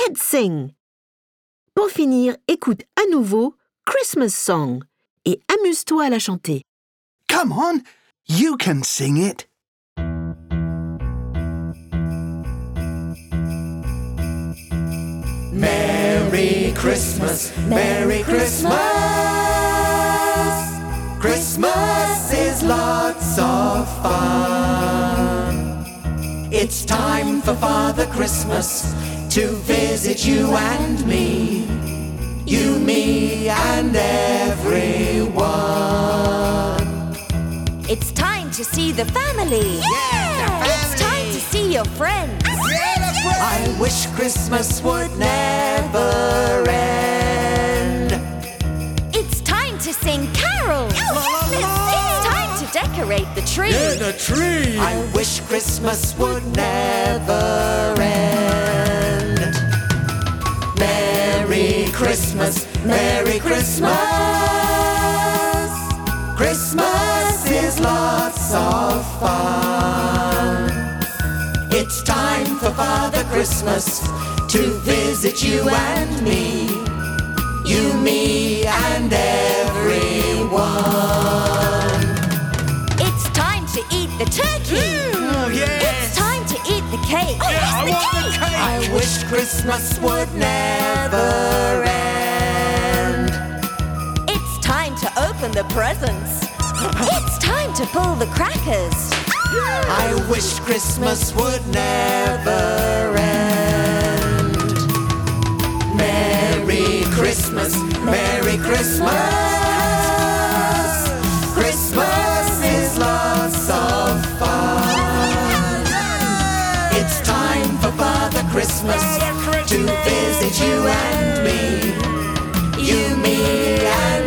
Let's sing! Pour finir, écoute à nouveau Christmas Song et amuse-toi à la chanter. Come on, you can sing it. Merry Christmas, Merry Christmas. Christmas is lots of fun. It's time for Father Christmas to visit you and me. You, me, and everyone. It's time to see the family. Yeah! It's time to see your friends. Yeah, that's right! I wish Christmas would never end. It's time to sing carols. It's time to decorate the tree. Yeah, the tree! I wish Christmas would never end. Merry Christmas, Merry Christmas. Christmas is lots of fun. It's time for Father Christmas to visit you and me. You, me, and everyone. It's time to eat the turkey. Oh, yes. It's time to eat the cake. I want the cake. I wish Christmas would never end. It's time to open the presents. It's time to pull the crackers. I wish Christmas would never end. Merry Christmas, Merry Christmas. Christmas is lots of fun. It's time for Father Christmas to visit you and me. You, me, and